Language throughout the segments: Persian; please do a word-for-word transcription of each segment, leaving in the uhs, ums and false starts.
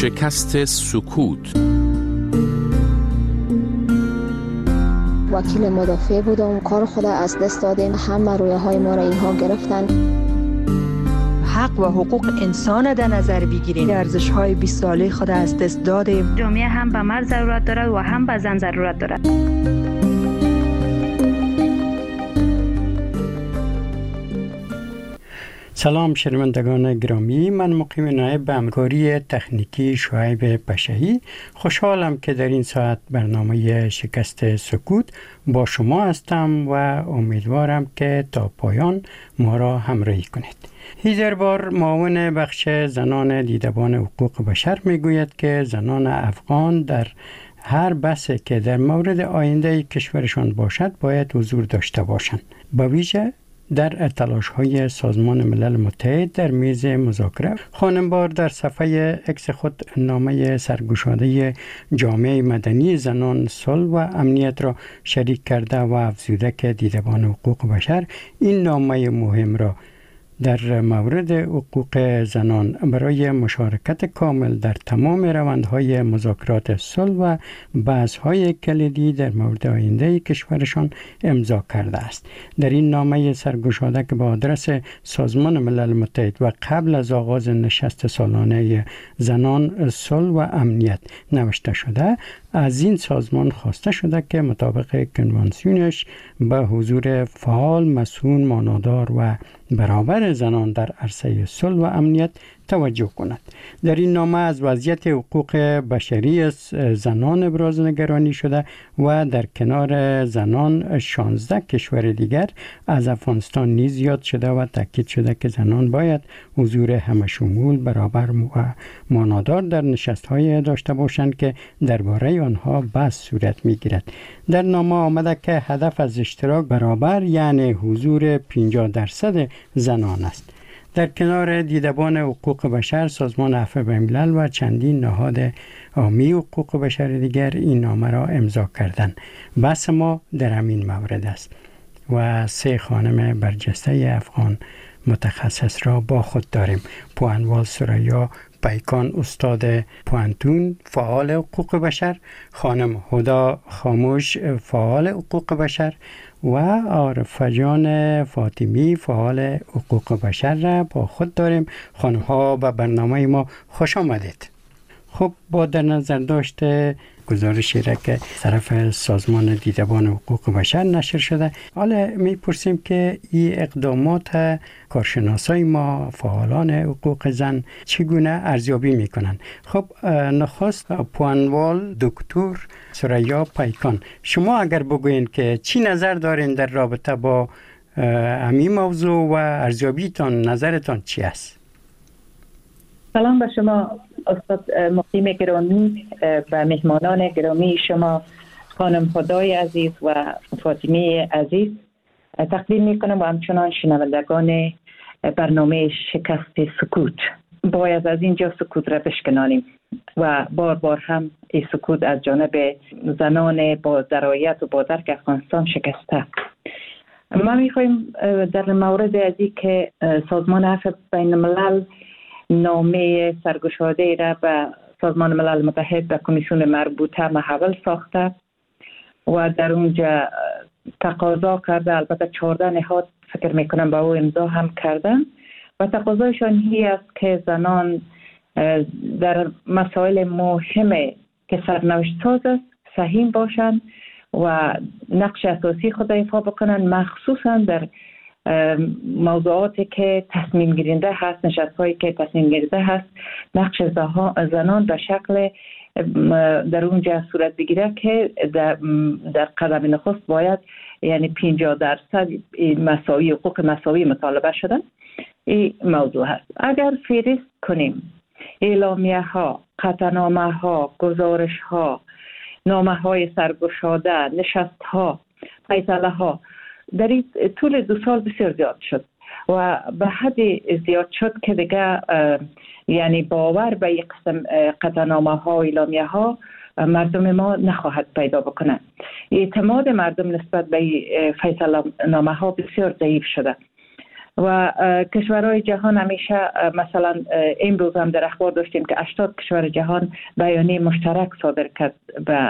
شکست سکوت. وکیل مدافع بودم، کار خود از دست دادیم، همه رویه های ما را اینها گرفتن. حق و حقوق انسان در نظر بگیریم، ارزش های بیست ساله خود از دست دادیم. جامعه هم به مرد ضرورت دارد و هم به زن ضرورت دارد. سلام شنوندگان گرامی، من مقیم نایب به همکاری تکنیکی شعیب پشهی خوشحالم که در این ساعت برنامه شکست سکوت با شما هستم و امیدوارم که تا پایان ما را همراهی کنید. هیدر بار معاون بخش زنان دیدبان حقوق بشر میگوید که زنان افغان در هر بحثی که در مورد آینده کشورشان باشد باید حضور داشته باشند، با ویژه در تلاش‌های سازمان ملل متحد در میز مذاکره. خانم بار در صفحه اکس خود نامه سرگشاده جامعه مدنی زنان صلح و امنیت را شریک کرده و افزوده که دیدبان حقوق بشر این نامه مهم را در مورد حقوق زنان برای مشارکت کامل در تمام روندهای مذاکرات صلح و بحث‌های کلیدی در مورد آینده کشورشان امضا کرده است. در این نامه سرگشاده که با آدرس سازمان ملل متحد و قبل از آغاز نشست سالانه زنان صلح و امنیت نوشته شده، از این سازمان خواسته شده که مطابق کنوانسیونش به حضور فعال، مسئول، معنادار و برابر زنان در عرصه صلح و امنیت توجه کند. در این نامه از وضعیت حقوق بشری زنان ابراز نگرانی شده و در کنار زنان شانزده کشور دیگر از افغانستان نیز یاد شده و تاکید شده که زنان باید حضور همشمول، برابر و معنادار در نشست‌های داشته باشند که درباره آنها بحث صورت می‌گیرد. در نامه آمده که هدف از اشتراک برابر یعنی حضور پنجاه درصد زنان است. در کنار دیدبان حقوق بشر، سازمان عفو بین‌الملل و چندین نهاد عامی حقوق بشر دیگر این نامه را امضا کردند. بحث ما در همین مورد است و سه خانم برجسته افغان متخصص را با خود داریم. پوانوال سریا پیکان، استاد پوانتون، فعال حقوق بشر، خانم هدا خاموش، فعال حقوق بشر و عارفه جان فاطمی، فعال حقوق بشر را با خود داریم. خانم ها به برنامه ما خوش آمدید. خب، با در نظر داشته گزارشی را که طرف سازمان دیدبان حقوق بشر نشر شده، حالا میپرسیم که این اقدامات کارشناسای ما، فعالان حقوق زن، چگونه ارزیابی میکنن؟ خب، نخست پوانوال دکتر سریا پیکان، شما اگر بگوین که چی نظر دارین در رابطه با همین موضوع و ارزیابیتان، نظرتان چی است؟ سلام به شما استاد مقیم گرامی، به مهمانان گرامی شما خانم هدای عزیز و فاطمی عزیز تقدیم میکنم و همچنان شنوندگان برنامه شکست سکوت. باید از اینجا سکوت را بشکنانیم و بار بار هم این سکوت از جانب زنان با درایت و با درک افغانستان شکسته. ما میخوایم در مورد ازی که سازمان عفو بین الملل نامه سرگشاده را به سازمان ملل متحد و کمیسیون مربوطه محول ساخته و در اونجا تقاضا کرده، البته چهارده نهاد فکر میکنم با او امضا هم کردن و تقاضایشان هی است که زنان در مسائل مهمه که سرنوشت ساز است سهیم باشند و نقش اساسی خود ایفا بکنن، مخصوصا در موضوعاتی که تصمیم گیرنده هست، نشست‌هایی که تصمیم گیرنده هست، نقش زنان به شکل در اونجا صورت بگیره که در, در قدم نخست باید یعنی پنجاه درصد مساوی، حقوق مساوی مطالبه شدن. این موضوع هست. اگر فهرست کنیم اعلامیه ها، قطعنامه ها، گزارش ها، نامه های سرگشاده، نشست ها، فیصله ها در این طول دو سال بسیار زیاد شد و به حد زیاد شد که دیگه یعنی باور به یک قسم قطعنامه ها و اعلامیه ها مردم ما نخواهد پیدا بکنه. اعتماد مردم نسبت به فیصله نامه ها بسیار ضعیف شده. و کشورهای جهان همیشه مثلا امروز هم در اخبار داشتیم که هشتاد کشور جهان بیانیه مشترک صادر کرد به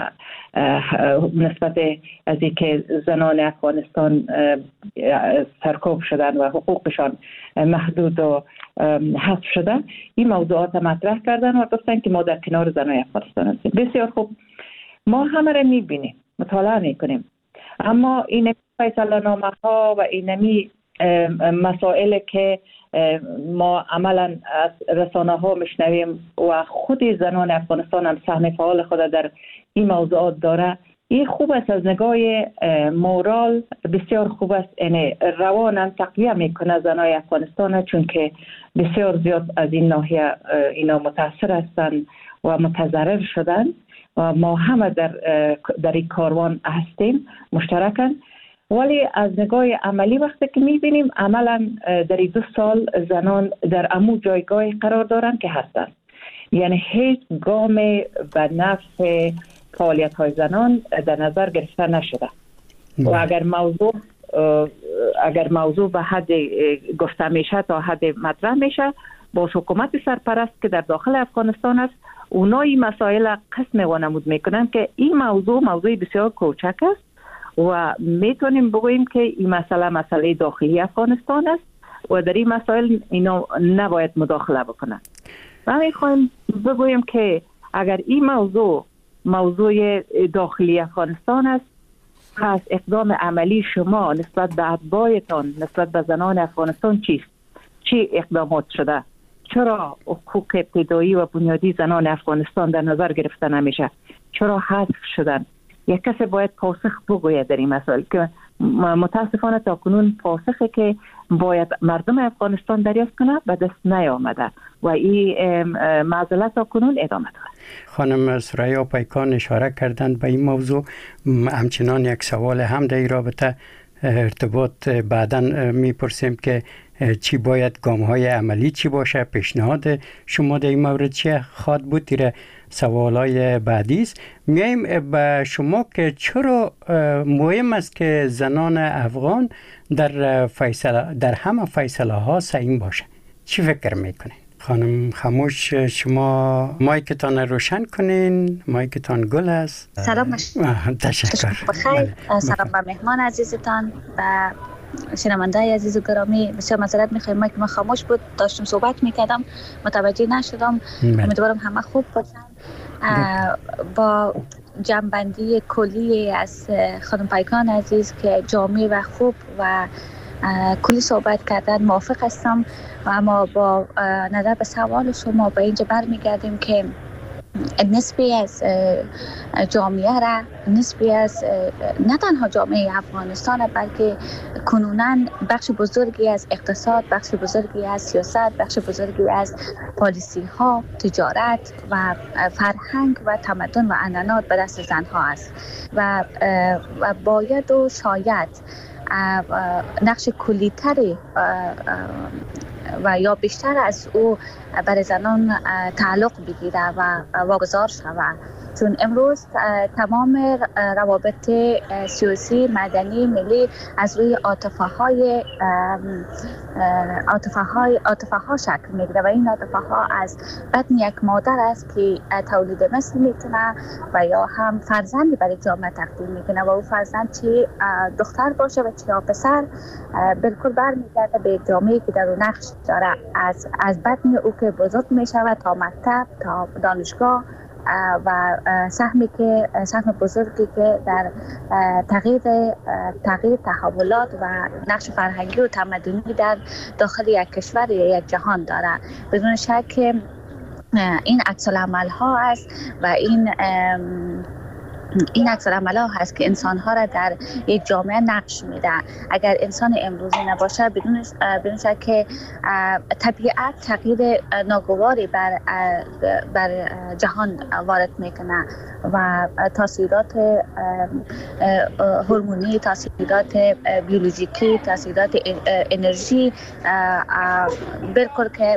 نسبت از اینکه زنان افغانستان سرکوب شدن و حقوقشان محدود و حذف شده. این موضوعات مطرح کردن و گفتن که ما در کنار زنان افغانستان هستیم. بسیار خوب، ما همه را میبینیم، مطالعه میکنیم، اما این فیصله نامه ها و اینمی مسائل که ما عملا از رسانه ها میشنویم و خود زنان افغانستان هم سهم فعال خود در این موضوعات داره، این خوب است. از نگاه مورال بسیار خوب است، یعنی روانم تقویه میکنه زنای افغانستان، چون که بسیار زیاد از این ناحیه اینا متاثر هستند و متضرر شدن و ما همه در در این کاروان هستیم مشترکاً. ولی از نگاه عملی وقتی که میبینیم عملا در این دو سال زنان در امو جایگاه قرار دارن که هستن، یعنی هیچ گام به نفع فعالیت های زنان در نظر گرفته نشده و اگر موضوع اگر موضوع به حد گفته میشه تا حد مطرح میشه، با حکومت سرپرست که در داخل افغانستان است، اونایی مسائل قسم و نمود میکنن که این موضوع موضوع بسیار کوچک است و میتونیم بگوییم که این مسئله مسئله داخلی افغانستان است و در این مسائل اینا نباید مداخله بکنن. و میخوایم بگوییم که اگر این موضوع موضوع داخلی افغانستان است، پس اقدام عملی شما نسبت به اتباعتان، نسبت به زنان افغانستان چیست؟ چی اقدامات شده؟ چرا حقوق ابتدایی و بنیادی زنان افغانستان در نظر گرفته نمیشه؟ چرا حذف شدن؟ یک کسی باید پاسخ بگوید در این مسائل که متاسفانه تا کنون پاسخی که باید مردم افغانستان دریافت کنه به دست نیامده و این معضله تا کنون ادامه داره. خانم ثریا پیکان اشاره کردند به این موضوع. همچنان یک سوال هم در این رابطه ارتباط بعداً میپرسیم که چی باید گام‌های عملی چی باشه، پیشنهاد شما در این مورد چی خواد بود؟ تیره سوالای بعدی است. میایم به شما که چرا مهم است که زنان افغان در فیصله در همه فیصله ها سعیم باشه؟ چی فکر میکنین؟ خانم خاموش، شما مایکتان روشن کنین. مایکتان گل است. سلام. تشکر. بخیر. سلام به مهمان عزیزتان و شنونده عزیز و گرامی. بسیار معذرت میخوایم، مایک من خاموش بود، داشتم صحبت میکردم متوجه نشدم. امیدوارم همه خوب باشن. با جنبندی کلی از خانم پیکان عزیز که جامع و خوب و کلی صحبت کردن موافق هستم، و اما با نظر به سوال شما به اینجا برمیگردیم که نسبی از جامعه را، نسبی از نه تنها جامعه افغانستان بلکه کنوناً بخش بزرگی از اقتصاد، بخش بزرگی از سیاست، بخش بزرگی از پالیسی ها، تجارت و فرهنگ و تمدن و عنعنات به دست زنها است و و باید و شاید نقش کلی‌تری و یا بیشتر از او برای زنان تعلق بگیره و واگذار شود، چون امروز تمام روابط سیاسی، مدنی، ملی از روی عاطفه های عاطفه های عاطفه ها شکل میگیره و این عاطفه ها از بطن یک مادر است که تولید مثل میکنه و یا هم فرزندی برای جامعه تقدیم میکنه و او فرزند چه دختر باشه و چه پسر بالکل برمیگرده به جامعه که در اون نقش داره، از از بطن او که بزرگ میشه تا مکتب تا دانشگاه و سهمی که سهم بزرگی که در تغییر تغییر تحولات و نقش فرهنگی و تمدنی در داخل یک کشور یا یک جهان داره. بدون شک این عکس العمل ها است و این این عکس العمل ها هست که انسان ها را در یک جامعه نقش میده. اگر انسان امروزی نباشه بدون بدون شک که طبیعت تغییر ناگواری بر بر جهان وارد میکنه و تاثیرات هورمونی، تاثیرات بیولوژیکی، تاثیرات انرژی بالکل که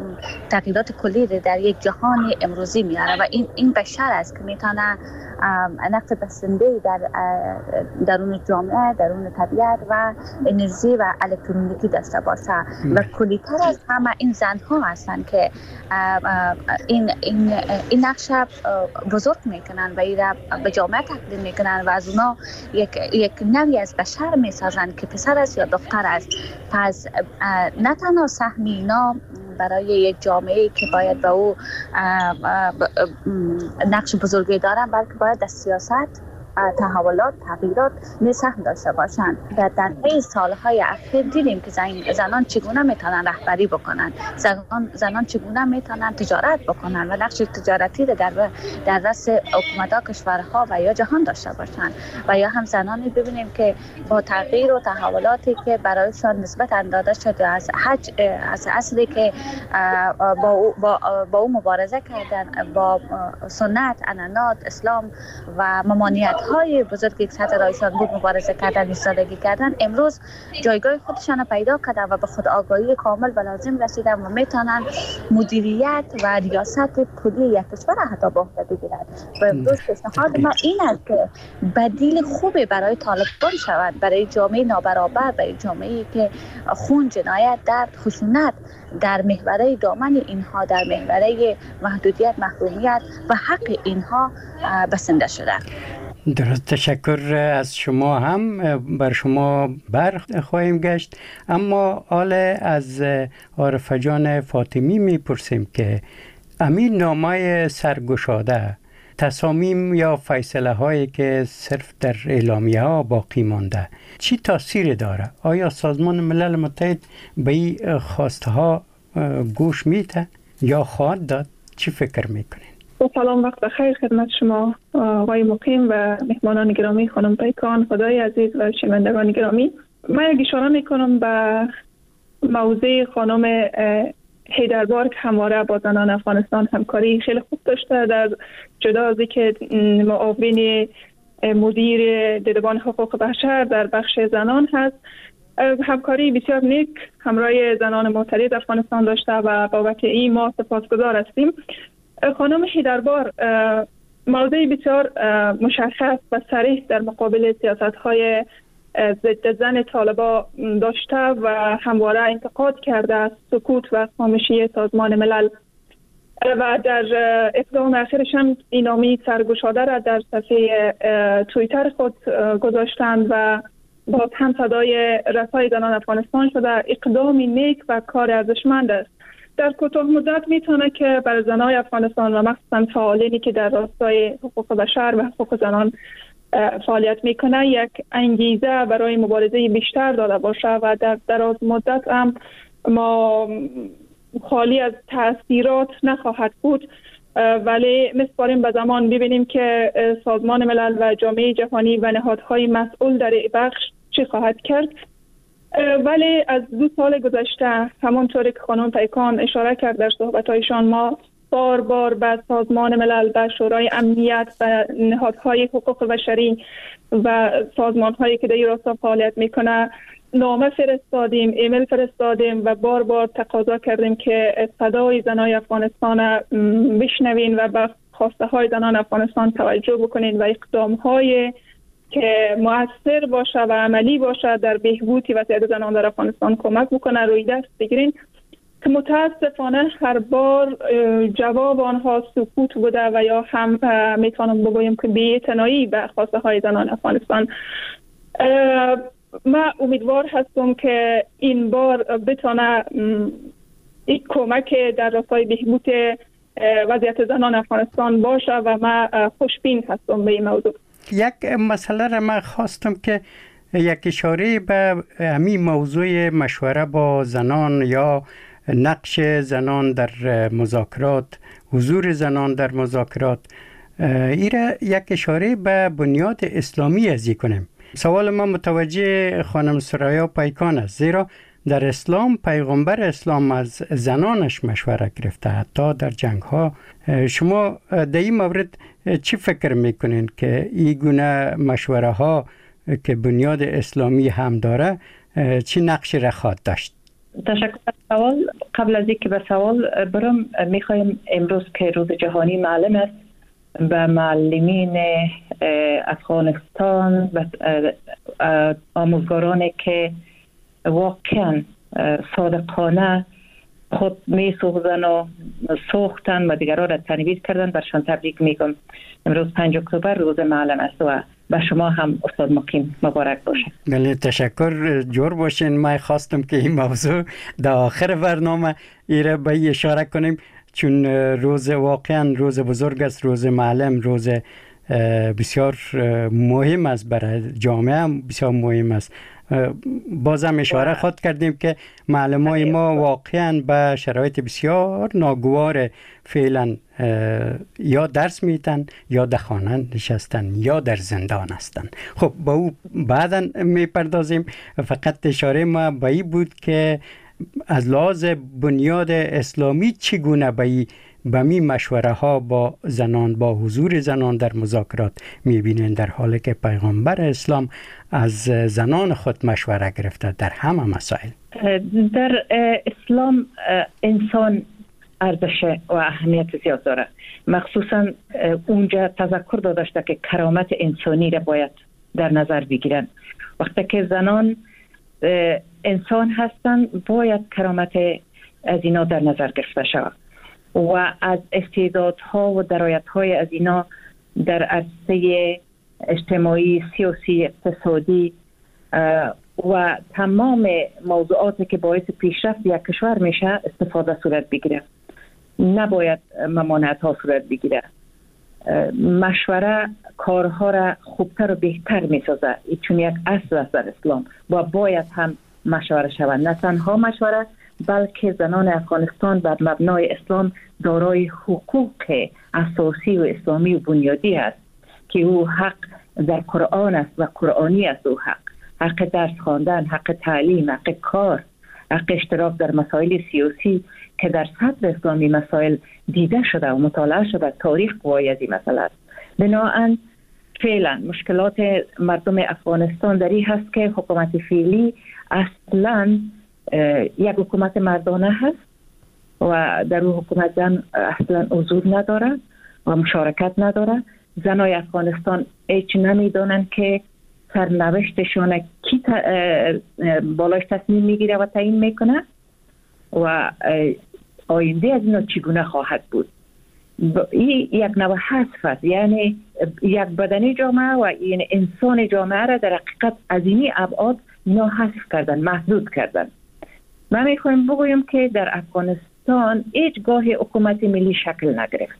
تغییرات کلی در یک جهان امروزی میاره و این این بشر است که میتونه نقش بسنده در درون جامعه، درون طبیعت و انرژی و الکترونیکی داشته باشه و کلی‌تر از همه این زنها هستند که این این این نقش بزرگ میکنن و این را به جامعه تقدیم میکنن و از اونا یک یک نوعی از بشر میسازن که پسر است یا دختر است. پس نه تنها سهم اینا برای یک جامعه که باید به او نقش بزرگی دارن، بلکه باید در سیاست، تحولات، تغییرات نیز سهم داشته باشند. در در طی سالهای اخیر دیدیم که زنان چگونه میتونن رهبری بکنن، زنان زنان چگونه میتونن تجارت بکنن و نقش تجارتی در در دست حکومت‌ها، کشورها و یا جهان داشته باشند. و یا هم زنانی ببینیم که با تغییر و تحولاتی که برایشان نسبت داده شده از حج از اصلی که با او, با, با او مبارزه کردن با سنت، عنعنات، اسلام و ممانعت های بزرگی که سطح رایشان بود مبارزه کردن، ایستادگی کردن، امروز جایگاه خودشان پیدا کردن و به خود آگاهی کامل و لازم رسیدن و میتونن مدیریت و ریاست کلی یک کشور حتی به عهده بگیرند. و امروز پیشنهاد ما این است که بدیل خوبی برای طالبان شود، برای جامعه نابرابر، برای جامعه‌ای که خون، جنایت، درد، خشونت در محوره دامن اینها، در محوره محدودیت، محرومیت و حق اینها بسنده شده. درست، تشکر از شما. هم بر شما بر خواهیم گشت، اما حال از عارفه جان فاطمی میپرسیم که امین نامه سرگشاده، تصامیم یا فیصله هایی که صرف در اعلامیه ها باقی مانده چی تاثیر داره؟ آیا سازمان ملل متحد به این خواسته ها گوش میده یا خواهد داد؟ چی فکر میکنین؟ سلام، وقت بخیر خدمت شما آقای مقیم و مهمانان گرامی، خانم پیکان، خدای عزیز و شنوندگان گرامی. من یک اشاره میکنم به موضوع خانم حیدربار که همواره با زنان افغانستان همکاری خیلی خوب داشته، در جدا از اینکه معاون مدیر دیدبان حقوق بشر در بخش زنان هست، همکاری بسیار نیک همراه زنان معترض افغانستان داشته و بابت این ما سپاسگزار هستیم. خانم حیدربار موضوع بسیار مشخص و صریح در مقابل سیاست‌های ضد زن طالبان داشته و همواره انتقاد کرده از سکوت و خاموشی سازمان ملل و در اقدام اخیرش هم این نامه سرگشاده را در صفحه توییتر خود گذاشتند و باز هم صدای رسای زنان افغانستان شده. اقدامی نیک و کار ارزشمند است. در کوتاه مدت میتونه که برای زنان افغانستان و مخصوصا فعالینی که در راستای حقوق بشر و حقوق زنان فعالیت میکنه یک انگیزه برای مبارزه بیشتر داده باشه و در دراز مدت هم ما خالی از تاثیرات نخواهد بود، ولی میسپاریم به زمان ببینیم که سازمان ملل و جامعه جهانی و نهادهای مسئول در بخش چی خواهد کرد. ولی از دو سال گذشته همانطوری که خانم پیکان اشاره کرد در صحبت‌هایشان، ما بار بار به سازمان ملل، به شورای امنیت و نهادهای حقوق بشری و سازمان‌هایی که در این راستا فعالیت میکنه نامه فرستادیم، ایمیل فرستادیم و بار بار تقاضا کردیم که صدای زنان افغانستان بشنوین و به خواسته های زنان افغانستان توجه بکنین و اقدام‌های که مؤثر باشه و عملی باشه در بهبود وضعیت زنان در افغانستان کمک بکنه روی دست بگیرین، که متاسفانه هر بار جواب آنها سکوت بوده و یا هم میتونم بگویم که بی‌اعتنایی به خواسته های زنان افغانستان. من امیدوار هستم که این بار بتونه یک کمک در راستای بهبود وضعیت زنان افغانستان باشه و من خوشبین هستم به این موضوع. یک مسئله را من خواستم که یک اشاره به همین موضوع مشوره با زنان یا نقش زنان در مذاکرات، حضور زنان در مذاکرات، ایره یک اشاره به بنیاد اسلامی ازی کنیم. سوال من متوجه خانم سرایا پیکان است، زیرا در اسلام پیغمبر اسلام از زنانش مشوره گرفته، حتی در جنگ ها. شما در این مورد چی فکر میکنین که این گونه مشوره ها که بنیاد اسلامی هم داره چی نقشی را خواهد داشت؟ تشکر از سوال. قبل از اینکه به سوال برم، میخوایم امروز که روز جهانی معلم است به معلمین افغانستان و آموزگارانی که واقعا صادقانه خود می سوزن و سوختن و دیگران را تنویر کردن، برشان تبریک میگم. امروز پنج اکتبر روز معلم است و به شما هم استاد مقیم مبارک باشه. بله تشکر، جور باشین. ما خواستم که این موضوع در آخر برنامه ایره به اشاره کنیم، چون روز واقعا روز بزرگ است، روز معلم، روز بسیار مهم است برای جامعه، هم بسیار مهم است. بازم اشاره خود کردیم که معلمای ما واقعا به شرایط بسیار ناگوار فعلا یا درس میتن یا در خانه نشستن یا در زندان هستن. خب با او بعدا میپردازیم. فقط اشاره ما به این بود که از لحاظ بنیاد اسلامی چگونه به این به می مشوره ها با زنان، با حضور زنان در مذاکرات میبینین، در حالی که پیغمبر اسلام از زنان خود مشوره گرفته در همه مسائل. در اسلام انسان ارزش و اهمیت زیاد داره، مخصوصا اونجا تذکر داده شده که کرامت انسانی را باید در نظر بگیرن. وقتی که زنان انسان هستن باید کرامت از اینا در نظر گرفته شود و از استعدادها و درایت‌های از اینا در عرصه اجتماعی، سیاسی، اقتصادی و تمام موضوعاتی که باعث پیشرفت یک کشور میشه استفاده صورت بگیره. نباید ممانعت ها صورت بگیره. مشوره کارها را خوبتر و بهتر میسازه، چون یک اصل است در اسلام و باید هم مشوره شود. نه تنها مشوره بلکه زنان افغانستان بر مبنای اسلام دارای حقوق اساسی و اسلامی و بنیادی است که او حق در قرآن است و قرآنی است. او حق حق درس خواندن، حق تعلیم، حق کار، حق اشتراک در مسائل سیاسی که در صدر اسلامی مسائل دیده شده و مطالعه شده. تاریخ گواهی از این مسئله است. بنابراین فعلا مشکلات مردم افغانستان در این هست که حکومت فعلی اصلا یک حکومت مردانه هست و در اون حکومت زن اصلا حضور نداره و مشارکت نداره. زنای افغانستان هیچ نمیدونن که سرنوشتشون کی بالاش تصمیم میگیره و تعیین میکنه و آینده از اینا چگونه خواهد بود. این یک نوع حذف است، یعنی یک بدنی جامعه و این انسان جامعه را در حقیقت از اینی ابعاد اینا حذف کردن، محدود کردن. من میخوایم بگویم که در افغانستان هیچگاه حکومت ملی شکل نگرفت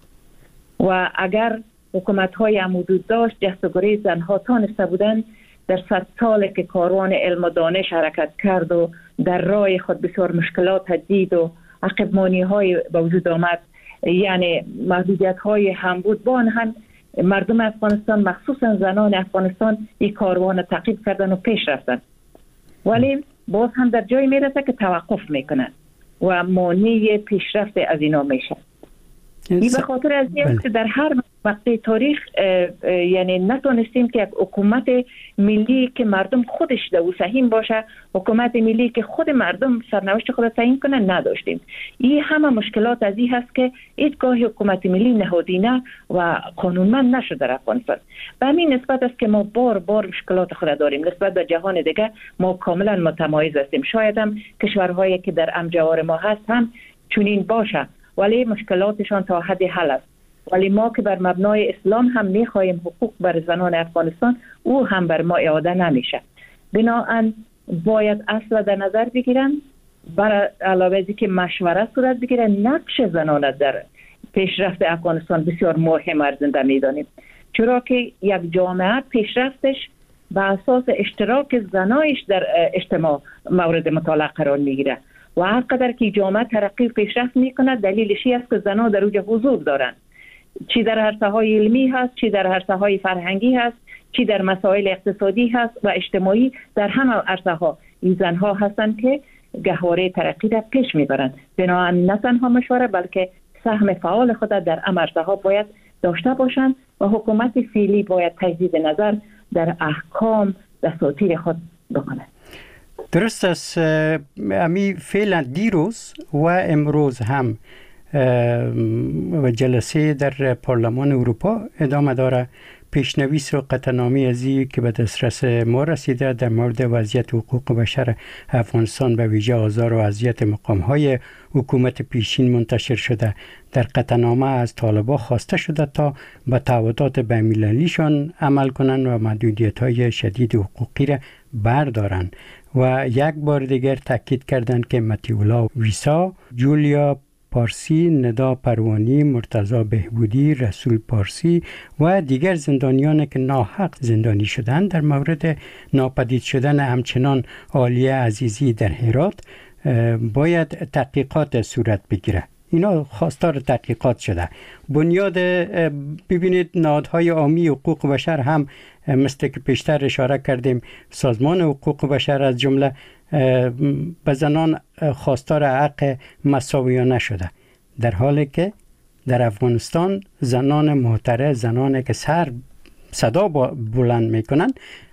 و اگر حکومت های حدود داشت جستگوری زنها تانسته بودن در صد سال که کاروان علم و دانش حرکت کرد و در راه خود بسیار مشکلات دید و عقب مانی های به وجود آمد، یعنی محدودیت های هم بود، با آن هم مردم افغانستان مخصوصا زنان افغانستان این کاروان تعقیب کردن و پیش رفتن، ولی باز هم در جای میرسه که توقف میکنن و مانع پیشرفت از اینا میشه. این به خاطر از این که در هر وقت تاریخ یعنی نتونستیم که یک حکومت ملی که مردم خودش دو سهیم باشه، حکومت ملی که خود مردم سرنوشت خود تعیین کنه نداشتیم. این همه مشکلات از این هست که هیچگاه حکومت ملی نهادینه و قانونمند نشده در افغانستان. به همین نسبت است که ما بار بار مشکلات خود داریم. نسبت به جهان دیگه ما کاملا متمایز هستیم. شاید هم کشورهایی که در امجوار ما هست هم چنین باشه، ولی مشکلاتشان تا حد حل است. ولی ما که بر مبنای اسلام هم میخواهیم حقوق بر زنان افغانستان، او هم بر ما اعاده نمیشه. بنابراین باید اصلا در نظر بگیرن، بر علاوه از که مشوره صورت بگیرن. نقش زنان در پیشرفت افغانستان بسیار مهم ارزنده میدانیم، چرا که یک جامعه پیشرفتش به اساس اشتراک زنایش در اجتماع مورد مطالعه قرار میگیره و هر قدر که جامعه ترقی و پیشرفت میکنه دلیلش است که زنان در اوج حضور دارن، چی در عرصه‌های علمی هست، چی در عرصه‌های فرهنگی هست، چی در مسائل اقتصادی هست و اجتماعی. در همه عرصه‌ها این زنها هستند که گهواره ترقی را پیش میبرند. بنابراین نه تنها مشوره بلکه سهم فعال خود در این عرصه‌ها باید داشته باشند و حکومت فعلی باید تجدید نظر در احکام دستور خود بکنه. درست است. امی فعلا دیروز و امروز هم و جلسه در پارلمان اروپا ادامه داره. پیشنویس و قطعنامه ازی که به دسترس ما رسیده در مورد وضعیت حقوق بشر افغانستان به ویژه آزار و اذیت مقام‌های حکومت پیشین منتشر شده. در قطعنامه از طالبان خواسته شده تا به تعهدات بین‌المللیشان عمل کنند و محدودیت‌های شدید حقوقی را بردارند و یک بار دیگر تاکید کردند که متیولا ویسا، جولیا پارسی، ندا پروانی، مرتضی بهبودی، رسول پارسی و دیگر زندانیان که ناحق زندانی شدند در مورد ناپدید شدن همچنان عالیه عزیزی در هرات باید تحقیقات صورت بگیره. اینا خواستار تحقیقات شده. بنیاد ببینید نهادهای عامی حقوق بشر هم مثل که پیشتر اشاره کردیم سازمان حقوق بشر از جمله به زنان خواستار حق مساویانه شده، در حالی که در افغانستان زنان معترض، زنانی که سر صدا بلند میکنن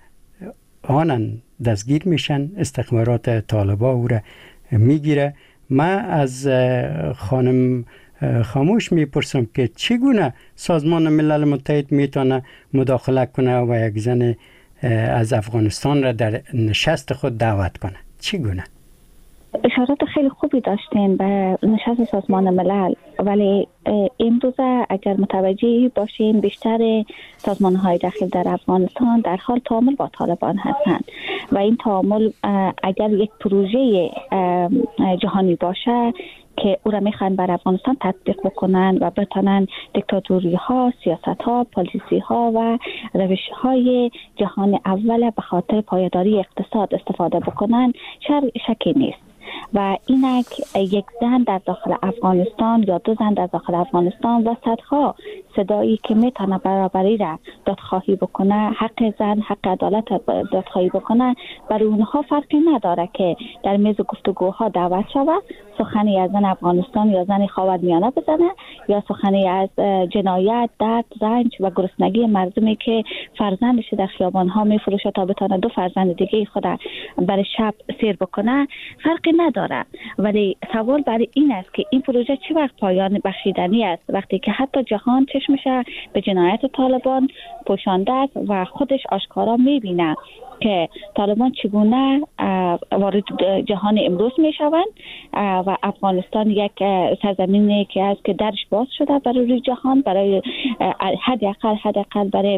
آنن دستگیر میشن، استخبارات طالبان او را میگیره. من از خانم خاموش میپرسم که چگونه سازمان ملل متحد میتونه مداخله کنه و یک زن از افغانستان را در نشست خود دعوت کنه؟ چگونه؟ اشارات خیلی خوبی داشتین به نشست سازمان ملل، ولی امروزه اگر متوجه باشین بیشتر سازمان های داخل در افغانستان در حال تعامل با طالبان هستند و این تعامل اگر یک پروژه جهانی باشه که او را میخوان بر افغانستان تطبیق بکنن و بتانن دیکتاتوری ها، سیاست ها، پالیسی ها و روش های جهان اول به خاطر پایداری اقتصاد استفاده بکنن، شکی نیست. و اینک یک زن در داخل افغانستان یا دو زن در داخل افغانستان و صدها صدایی که میتونه برابری را دادخواهی بکنه، حق زن، حق عدالت دادخواهی بکنه، برای اونها فرقی نداره که در میز گفتگوها دعوت شود، سخنی از زن افغانستان یا زن خاورمیانه بزنه یا سخنی از جنایت، درد، رنج و گرسنگی مردمی که فرزندش در خیابان‌ها میفروشه تا بتونه دو فرزند دیگه خود برای شب سیر بکنه، فرقی نداره. ولی سوال برای این است که این پروژه چه وقت پایان بخشیدنی است، وقتی که حتی جهان چشمش به جنایت طالبان پوشانده است و خودش آشکارا میبینه که طالبان چگونه وارد جهان امروز می شوند و افغانستان یک سرزمینی که است که درش باز شده برای جهان، برای حداقل حداقل برای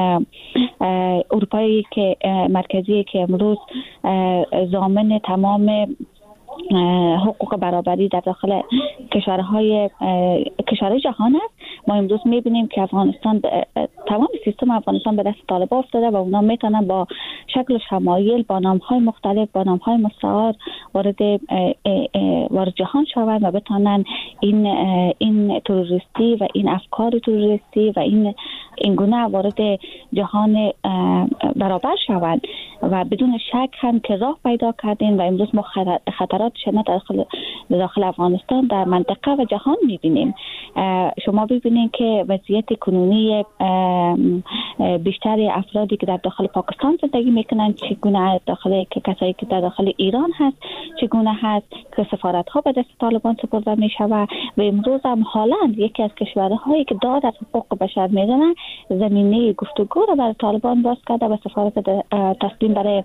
اروپایی که مرکزی که امروز ضامن تمام حقوق برابری در داخل کشورهای کشورهای جهان است. ما امروز میبینیم که افغانستان تمام سیستم افغانستان به دست طالبان افتاده و اونا میتونن با شکل شمایل با نامهای مختلف، با نامهای مستعار وارد وارد جهان شوند و بتونن این این تروریستی و این افکار تروریستی و این این گونه وارد جهان برابر شوند و بدون شک هم که راه پیدا کردین و امروز ما خطرات شدید داخل داخل افغانستان در منطقه و جهان میبینیم. شما ببینید که وضعیت کنونی بیشتر افرادی که در داخل پاکستان زندگی میکنن چگونه، داخل که کسایی که در داخل ایران هست چگونه هست که سفارت ها به دست طالبان سپرده میشود و امروز هم حالا یکی از کشورهایی که داد از حقوق بشر میزنه زمینه گفتگو رو برای طالبان باز کرده و سفارت تسلیم برای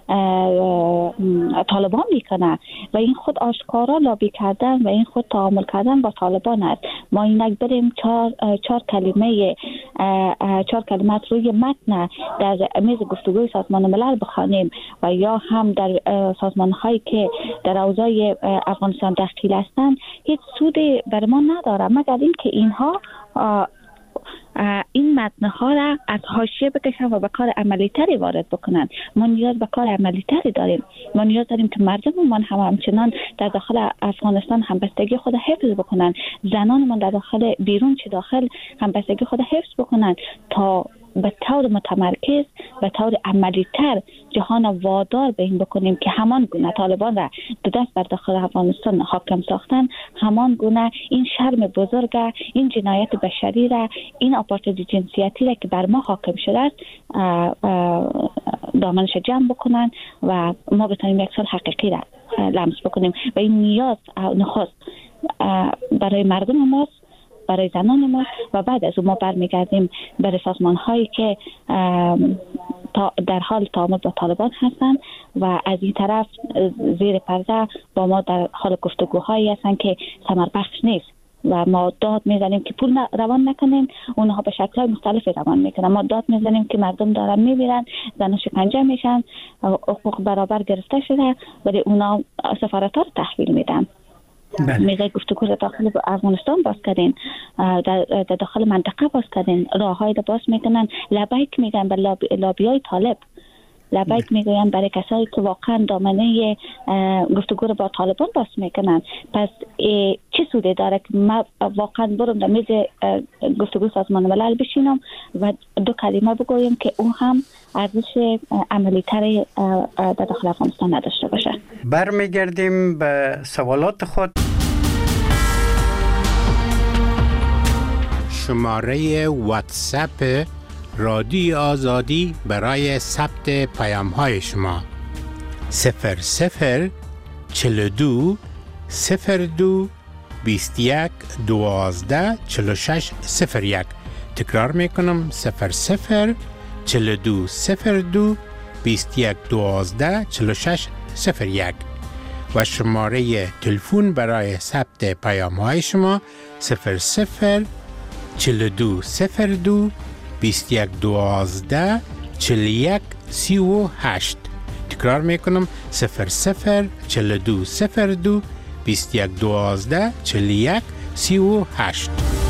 طالبان میکنه و این خود آشکارا لابی کردن و این خود تعامل کردن با طالبان است. ما اینک بریم چهار چهار کلمه چهار کلمات روی متن در میز گفتگوی سازمان ملل بخوانیم و یا هم در سازمان هایی که در اوضاع افغانستان دخیل هستند، هیچ سودی بر ما نداره مگر اینکه اینها این متنها را از حاشیه بکشن و به کار عملی تری وارد بکنن. ما نیاز به کار عملی تری داریم. ما نیاز داریم که مردممان هم همچنان در داخل افغانستان همبستگی خود حفظ بکنن، زنانمان در داخل بیرون چه داخل همبستگی خود حفظ بکنن تا به طور متمرکز به طور عملی تر جهان وادار به این بکنیم که همان گونه طالبان را دو دست بر داخل افغانستان حاکم ساختن، همان گونه این شرم بزرگ، این جنایت بشری را، این آپارتاید جنسیتی را که بر ما حاکم شده است دامنش جمع بکنن و ما بتونیم یک سال حقیقی را لمس بکنیم و این نیاز نخست برای مردم ماست، برای زنان ما، و بعد از اون ما برمیگردیم برای سازمان هایی که در حال تعامل با طالبان هستند و از این طرف زیر پرده با ما در حال گفتگوهایی هستند که ثمر بخش نیست و ما داد میزنیم که پول روان نکنیم، اونها به شکل‌های مختلف روان میکنن. ما داد میزنیم که مردم دارن میمیرن، زنان شکنجه میشن، حقوق برابر گرفته شده، ولی اونا سفارت‌ها رو تحویل میدن. میگه گفتگو رو داخل افغانستان باز کردین، در داخل منطقه باز کردین، راه‌های رو باز میکنن، لبیک میگن به لابی، لابیای طالب، لبیک میگوین برای کسایی که واقعا دامنه گفتگو رو با طالبان باز میکنن. پس چه سودی داره که ما واقعا برم در میز گفتگو سازمان ملل بشینم و دو کلمه بگویم که او هم ارزش عملی تری در داخل افغانستان نداشته باشه؟ برمیگردیم به سوالات خود. شماره واتساپ رادیو آزادی برای ثبت پیام های شما صفر صفر چهل و دو صفر دو بیست و یک دوازده چهل و شش صفر یک. تکرار میکنم صفر صفر چهل و دو صفر دو بیست و یک دوازده چهل و شش صفر یک و شماره تلفن برای ثبت پیام های شما صفر صفر چهل و دو صفر دو بیست و یک دوازده چهل و یک سی و هشت. تکرار میکنم صفر صفر چهل و دو صفر دو بیست و یک دوازده چهل و یک سی و هشت.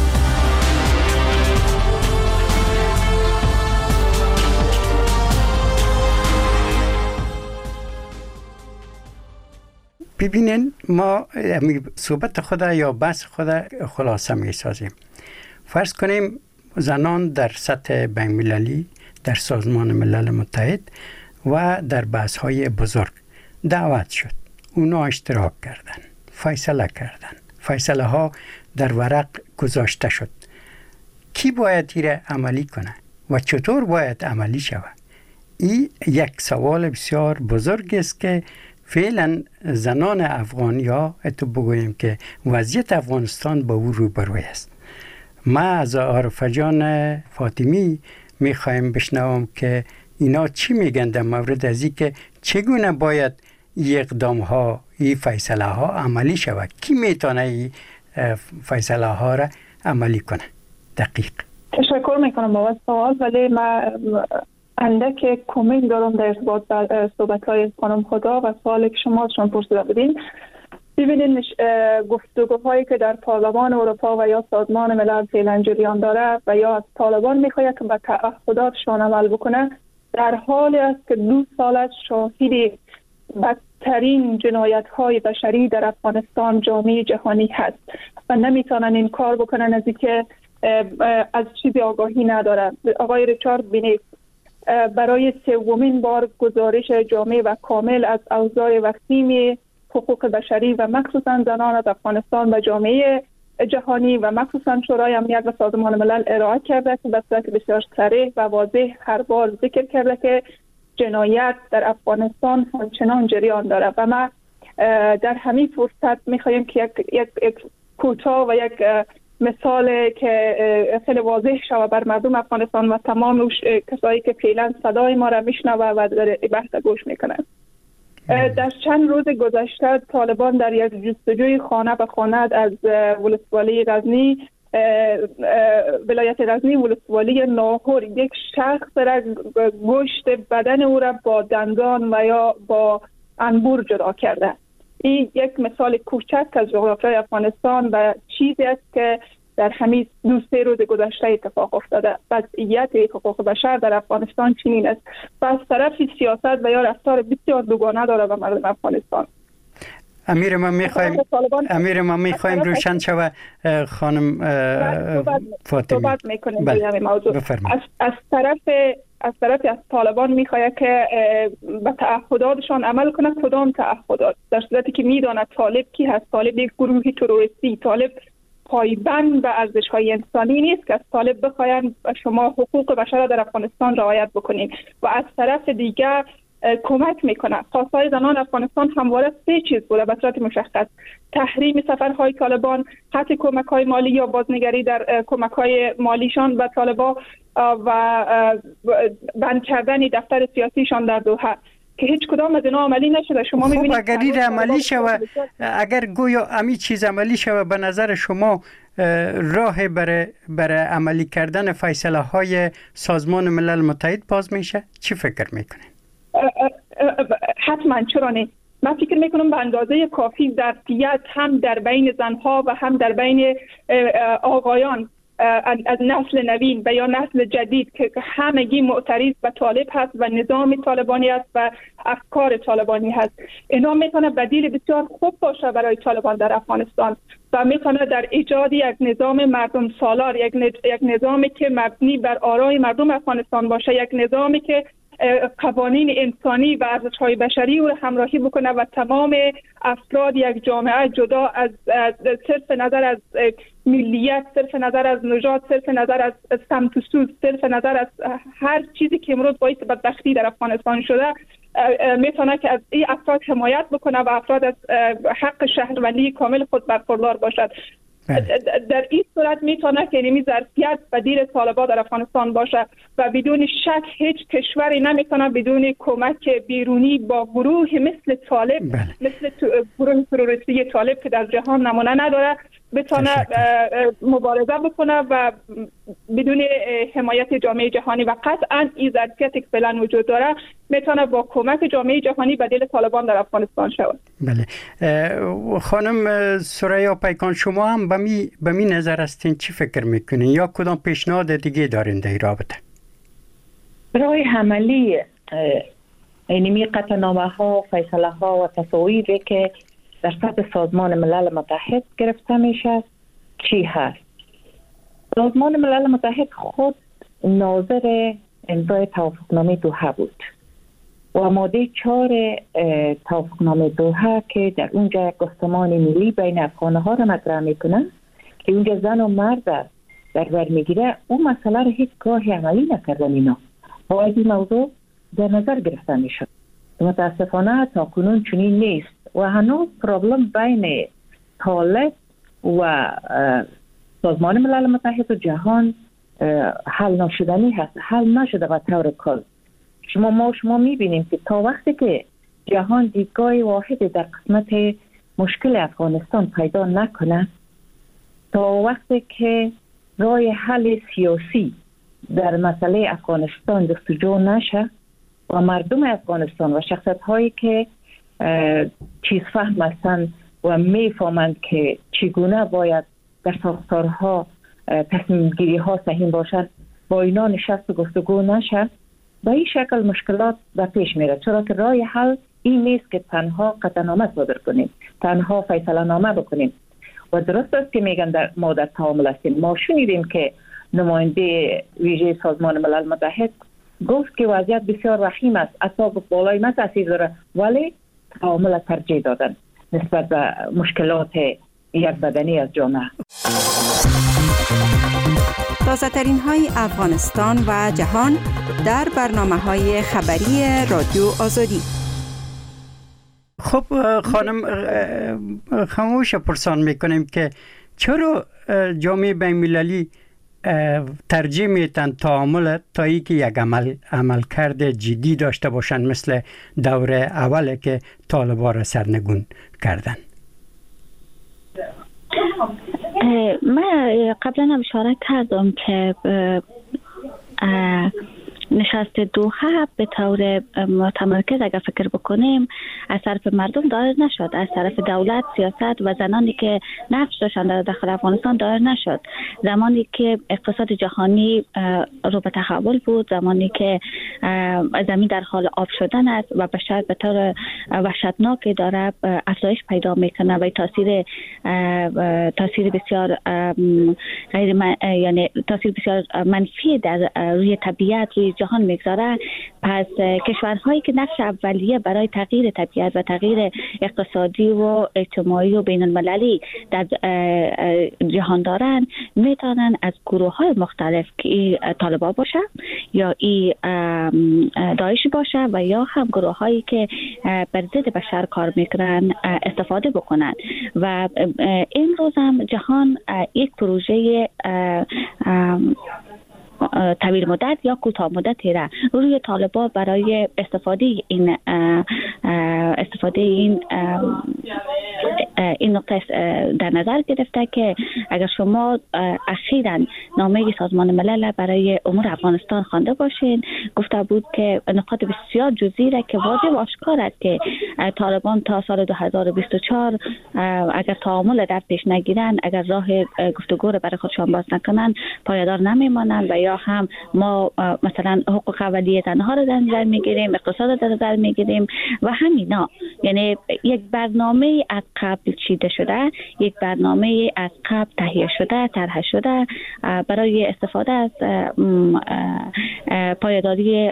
ببینین ما صحبت خود یا بحث خود خلاصه می سازیم. فرض کنیم زنان در سطح بین‌المللی در سازمان ملل متحد و در بحث‌های بزرگ دعوت شد، اونا اشتراک کردن، فیصله کردن، فیصله ها در ورق گذاشته شد. کی باید ایره عملی کنه و چطور باید عملی شود؟ این یک سوال بسیار بزرگ است که فعلا زنان افغان یا اتو بگویم که وضعیت افغانستان با او روبرو است. ما از عارفه جان فاطمی میخوایم بشنوم که اینا چی میگن در مورد از این که چگونه باید این اقدام ها، این فیصله ها عملی شود. کی میتونه این فیصله ها را عملی کنه؟ دقیق. تشکر میکنم بابت سوال، ولی ما اندک کامل دارم در ارتباط با صحبت های خانم خدا و سوالی که شما چون پرسیده بودین. ببینید گفتگوهایی که در پارلمان اروپا و یا سازمان ملل فعلا جریان داره و یا از طالبان میخواهد که به تعهداتشان عمل بکنه، در حالی است که دو سال از شاهد بدترین جنایت های بشری در افغانستان جامعه جهانی هست و نمیتونن این کار بکنن از اینکه از چیزی آگاهی ندارن. آقای ریچارد بینیف برای سومین بار گزارش جامع و کامل از اوضاع وخیم حقوق بشری و مخصوصا زنان از افغانستان و جامعه جهانی و مخصوصا شورای امنیت و سازمان ملل ارائه کرده که به صورت بسیار صریح و واضح هر بار ذکر کرده که جنایت در افغانستان همچنان جریان داره و ما در همین فرصت میخوایم که یک, یک, یک کوتاه و یک مثال که خیلی واضح شود بر مردم افغانستان و تمام کسایی که فعلا صدای ما را میشنوه و در بحث گوش میکنند. در چند روز گذشته طالبان در یک جستجوی خانه به خانه از ولسوالی غزنی ولایت غزنی ولسوالی ناهور یک شخص را گوشت بدن او را با دندان و یا با انبور جدا کرده. این یک مثال کوچک از جغرافیای افغانستان و چیزی است که در همین دو سه روز گذشته اتفاق افتاده. وضعیت حقوق بشر در افغانستان چنین است و از طرف سیاست و یا رفتار بسیار دوگانه داره به مردم افغانستان. امیر ما میخوایم امیر ما میخوایم روشن شوه خانم فاطمی صحبت میکنیم در همین موضوع. از, از طرف از طرف از طالبان میخواد که به تعهداتشان عمل کنه. کدام تعهدات؟ در صورتی که میداند طالب کی هست. طالب یک گروه تروریستی، طالب پایبند به ارزش‌های انسانی نیست که از طالب بخواین شما حقوق بشر در افغانستان رعایت بکنین و از طرف دیگر کمک میکنه. خواستهای زنان افغانستان همواره سه چیز بوده به صورت مشخص: تحریم سفرهای طالبان، حتی کمک های مالی یا بازنگری در کمک های مالیشان به طالبان و بند کردن دفتر سیاسیشان در دوحه که هیچ کدام از اینا عملی نشده. شما خب می‌بینید اگر این عملی شود، اگر گویا امی چیز عملی شود، به نظر شما راه برای برای عملی کردن فیصله های سازمان ملل متحد باز میشه؟ چی فکر میکنین؟ حتما، چرا نه؟ من فکر میکنم به اندازه کافی ظرفیت هم در بین زنها و هم در بین آقایان از نسل نوین و یا نسل جدید که همگی معترض و طالب هست و نظام طالبانی است و افکار طالبانی هست، اینا میتونه بدیل بسیار خوب باشه برای طالبان در افغانستان و میتونه در ایجاد یک نظام مردم سالار، یک یک نظامی که مبنی بر آرای مردم افغانستان باشه، یک نظامی که قوانین انسانی و ارزش‌های بشری رو همراهی بکنه و تمام افراد یک جامعه جدا از صرف نظر از ملیت، صرف نظر از نژاد، صرف نظر از سمت و سو، صرف نظر از هر چیزی که امروز باعث بدبختی در افغانستان شده میتونه که از این افراد حمایت بکنه و افراد از حق شهروندی کامل خود برخوردار باشد. در این صورت میتونه که نمی ظرفیت بدیل طالبان در افغانستان باشه و بدون شک هیچ کشوری نمیتونه بدون کمک بیرونی با گروه مثل طالب، بله. مثل گروه تروریستی طالب که در جهان نمونه نداره، بتونه مبارزه بکنه و بدون حمایت جامعه جهانی و قطعا این ظرفیت که فعلا وجود داره میتونه با کمک جامعه جهانی بدیل طالبان در افغانستان شود. بله. خانم ثریا پیکان، شما هم به می به می نظر هستین چی فکر میکنین یا کدام پیشنهاد دیگه دارین در رابطه؟ برای عملی اینمی قطعنامه ها، فیصله ها و تصاویری که در سطح سازمان ملل متحد گرفته میشه چی هست؟ سازمان ملل متحد خود ناظر امضای توافقنامه دوحه بود و ماده چهار توافقنامه دوحه که در اونجا یک گفتمان ملی بین افغانه ها را مطرح میکنه که اونجا زن و مرد در بر میگیره، اون مسئله را هیچ گاه عملی نکردن. اینا باید این موضوع در نظر گرفته میشد. متاسفانه تا کنون چنین نیست و هنوز پرابلم بین طالب و سازمان ملل متحد و جهان حل نشدنی هست، حل نشده به طور کل. شما ما شما میبینیم که تا وقتی که جهان دیدگاه واحد در قسمت مشکل افغانستان پیدا نکنه، تا وقتی که راه حل سیاسی در مسئله افغانستان جستجو نشه و مردم افغانستان و شخصیت هایی که چیز فهم هستند و میفهمند که چگونه باید در ساختارها تصمیم گیری ها سهیم باشد، با اینا نشست و گفتگو نشه، به این شکل مشکلات به پیش میره. چرا که راه حل این نیست که تنها قطعنامه صادر کنیم، تنها فیصله نامه بکنیم. و درست است که میگن در ما در تعامل هستیم. ما شنیدیم که نماینده ویژه سازمان ملل متحد گفت که وضعیت بسیار وخیم است، اعصاب بالای ما تاثیر داره، ولی تعامل ترجیح دادن نسبت به مشکلات یک بدنی از جامعه. تازه ترین های افغانستان و جهان در برنامه های خبری رادیو آزادی. خب خانم خاموش پرسان میکنیم که چرا جامعه بین المللی ترجیح میتن تعامل تا ای که یک عمل عملکرد جدی داشته باشن مثل دوره اوله که طالبان را سرنگون کردن؟ من قبلا هم اشاره کردم که نشست دوحه به طور متمرکز اگر فکر بکنیم از طرف مردم دایر نشد، از طرف دولت، سیاست و زنانی که نقش داشتند در داخل افغانستان دایر نشد. زمانی که اقتصاد جهانی رو به تحول بود، زمانی که زمین در حال آب شدن است و بشر به طور وحشتناکی داره افزایش پیدا میکنه و تاثیر تاثیر بسیار غیر من، یعنی تاثیر بسیار منفی در روی طبیعت، روی جهان میگذاره، پس کشورهایی که نقش اولیه برای تغییر طبیعت و تغییر اقتصادی و اجتماعی و بین المللی در جهان دارن میتونن از گروه های مختلف که طالبان باشه یا ای داعش باشه و یا هم گروه هایی که بر ضد بشر کار میکنن استفاده بکنن. و امروز هم جهان یک پروژه طویل مدت یا کوتاه مدتی را روی طالبان برای استفاده این استفاده این این نقطه در نظر گرفته که اگر شما اخیراً نامه سازمان ملل برای امور افغانستان خوانده باشین، گفته بود که نقاط بسیار جزئی را که واضح و آشکار است که طالبان تا سال دو هزار و بیست و چهار اگر تعامل در پیش نگیرن، اگر راه گفتگو را برای خودشان باز نکنن، پایدار نمیمانند و یا هم ما مثلا حقوق اولیه زنها را در نظر میگیریم، اقتصاد را در نظر میگیریم و همینا. یعنی یک برنامه از قبل چیده شده، یک برنامه از قبل تهیه شده، طرح شده برای استفاده از پایداری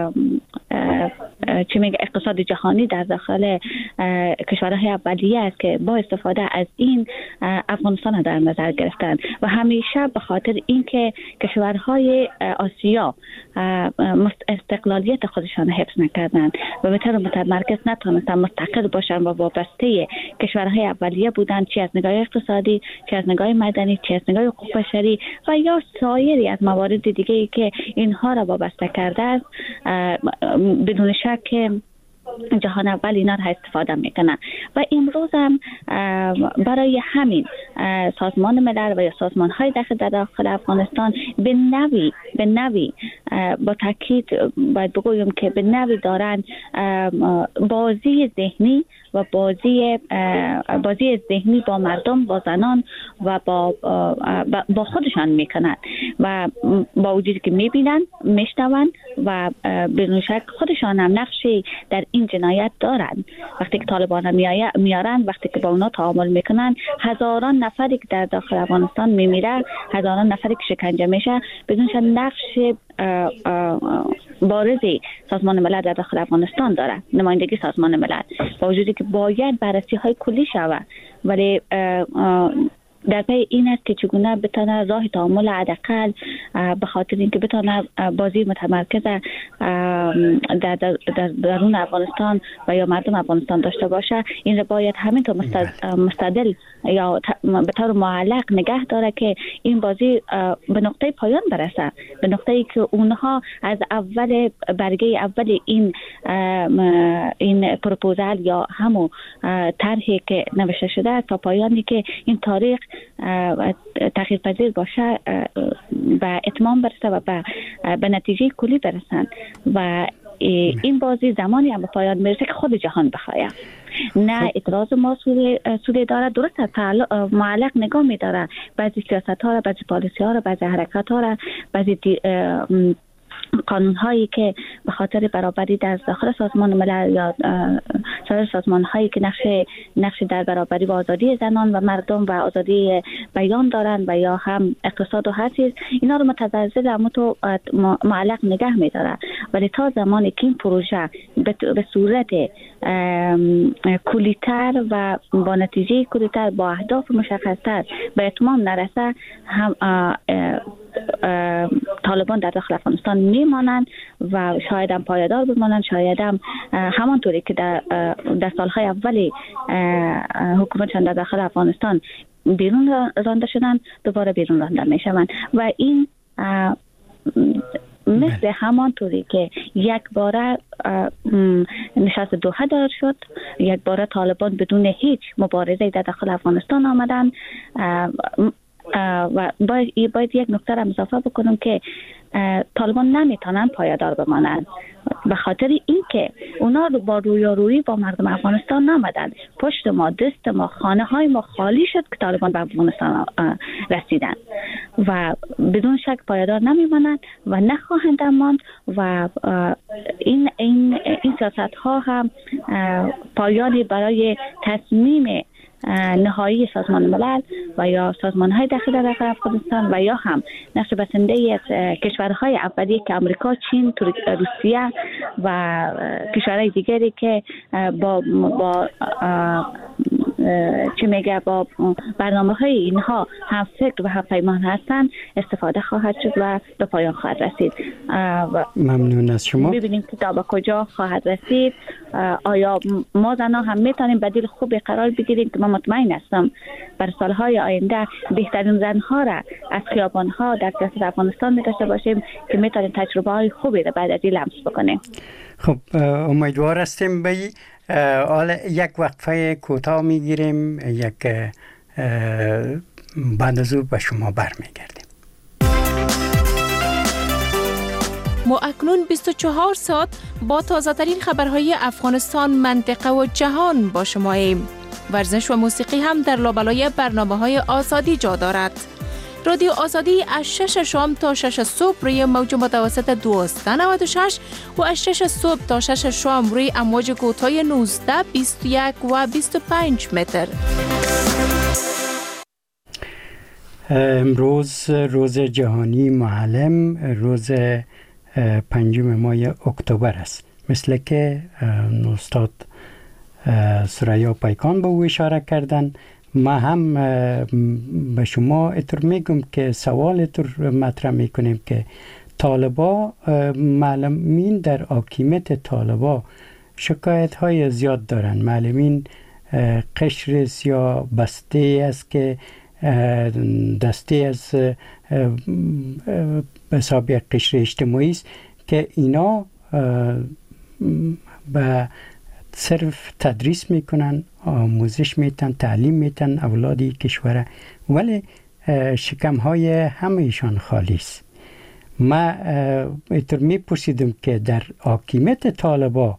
چی میگه اقتصاد جهانی در داخل کشورهای اولیه است که با استفاده از این افغانستان در نظر گرفتن و همیشه به خاطر اینکه کشورهای آسیا استقلالیت خودشان حفظ نکردند و به طور متمرکز نتونستن مستقل باشن و وابسته کشورهای اولیه بودند، چه از نگاه اقتصادی، چه از نگاه مدنی، چه از نگاه حقوق بشری و یا سایر از موارد دیگه که اینها را وابسته کرده است. بدون شک جهان اول اینا را استفاده میکنن و امروز هم برای همین سازمان ملل و یا سازمان های داخل در داخل افغانستان به نوی به نوی با تاکید باید بگویم که به نوی دارن بازی ذهنی و بازی بازی ذهنی با مردم، با زنان و با با خودشان میکنن و با وجودی که میبینن، میشنون و بدون شک خودشان هم نقشی در این جنایت دارن. وقتی که طالبان میارن، وقتی که با اونا تعامل میکنن، هزاران نفری که در داخل افغانستان میمیره، هزاران نفری که شکنجه میشه، بدون شک نقش بارزی سازمان ملل در داخل افغانستان داره، نمایندگی سازمان ملل، با وجودی که باید بررسی های کلی شود، ولی در پی این است که چگونه بتونه راه تعامل حداقل به خاطر اینکه بتونه بازی متمرکز در در درون افغانستان و یا مردم افغانستان داشته باشه. این را باید همینطور مستدل یا به طور معلق نگه داره که این بازی به نقطه پایان برسه، به نقطه‌ای که اونها از اول برگه اول این این پروپوزال یا همون طرحی که نوشته شده تا پایانی که این تاریخ تغییر پذیر باشه و اتمام برسه و به, به نتیجه کلی برسن و این بازی زمانی هم به پایان میرسه که خود جهان بخواه. نه اعتراض ما سوری داره، درست معلق نگاه میداره بعضی سیاست ها را، بعضی پالیسی ها را، بعضی حرکت ها را، بعضی قانون هایی که به خاطر برابری در داخل سازمان ملل یا سایر سازمان هایی که نقش نقش در برابری و آزادی زنان و مردم و آزادی بیان دارن و یا هم اقتصاد و هر چیز، اینا رو متزلزل اما تو معلق نگه میداره. ولی تا زمانی که این پروژه به صورت کلی‌تر و با نتیجه کلی‌تر با اهداف مشخص‌تر به اتمام نرسه، هم طالبان در داخل افغانستان میمانند و شاید هم پایدار بمانند، شاید هم همانطوری که در, در سالهای اولی حکومتشان در داخل افغانستان بیرون رانده شدن، دوباره بیرون رانده میشوند و این مثل همانطوری که یک باره نشست دوحه دار شد، یک باره طالبان بدون هیچ مبارزه در داخل افغانستان آمدن و باید, باید یک نکته را اضافه بکنم که طالبان نمیتونن پایدار بمانند به خاطر اینکه اونا با رویارویی با مردم افغانستان نامدن. پشت ما، دست ما، خانه های ما خالی شد که طالبان به افغانستان رسیدن و بدون شک پایدار نمیمانند و نخواهند ماند و این این این سیاست ها هم پایانی برای تصمیم نهایی سازمان ملل و یا سازمان های داخل در افغانستان و یا هم نقش بسنده از کشورهای اولیه که امریکا، چین، روسیه و کشورهای دیگری که با با چی میگه با برنامه های اینها هم فکر و هم پیمان هستن استفاده خواهد شد و به پایان خواهد رسید. ممنون از شما. ببینیم که تا به کجا خواهد رسید. آیا ما زنها هم میتونیم بدیل خوبی قرار بگیریم که من مطمئن هستم بر سالهای آینده بهترین زنها را از خیابانها در سیاست افغانستان می‌داشته باشیم که میتونیم تجربه های خوبی را بعد از این لمس بکنیم. خب امیدوار هستیم به حالا یک وقفه کوتاه میگیریم، یک بعد از او به شما برمیگردیم. ما اکنون بیست و چهار ساعت با تازه ترین خبرهای افغانستان، منطقه و جهان با شماییم. ورزش و موسیقی هم در لابلای برنامه های آزادی جا دارد. رادیو آزادی از شش شام تا شش صبح روی موج متوسط دویست و نود و شش و از شش صبح تا شش شام روی امواج کوتاه نوزده، بیست و یک و بیست و پنج متر. امروز روز جهانی معلم، روز پنجم ماه اکتبر است. مثل که استاد سریا پیکان به او اشاره کردن، ما هم به شما اتر میگم که سوال اتر مطرح میکنیم که طالبا، معلمین در حاکمیت طالبا شکایت های زیاد دارن. معلمین قشر یا بسته است که دسته از حساب قشر اجتماعی است که اینا به صرف تدریس میکنن، آموزش میتن، تعلیم میتن اولادی کشور، ولی شکم های همه ایشان خالی است. ما اتر میپرسیدم که در حاکمیت طالبا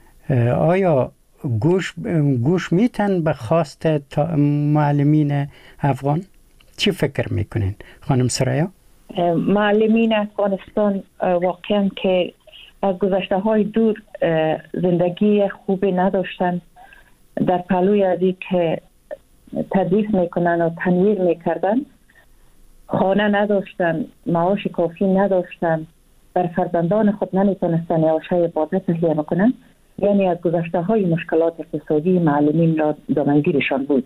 آیا گوش گوش میتن به خواست معلمین افغان؟ چی فکر میکنین خانم سریا؟ معلمین افغانستان واقعا که از گذشته های دور زندگی خوبی نداشتن، در پلوی از این که تدریس میکنن و تنویر میکردن، خانه نداشتن، معاش کافی نداشتن، بر فرزندان خود نمیتونستن معاشهای عبادت تهیه میکنن. یعنی از گذشته های مشکلات اقتصادی معلمین را دامنگیرشان بود.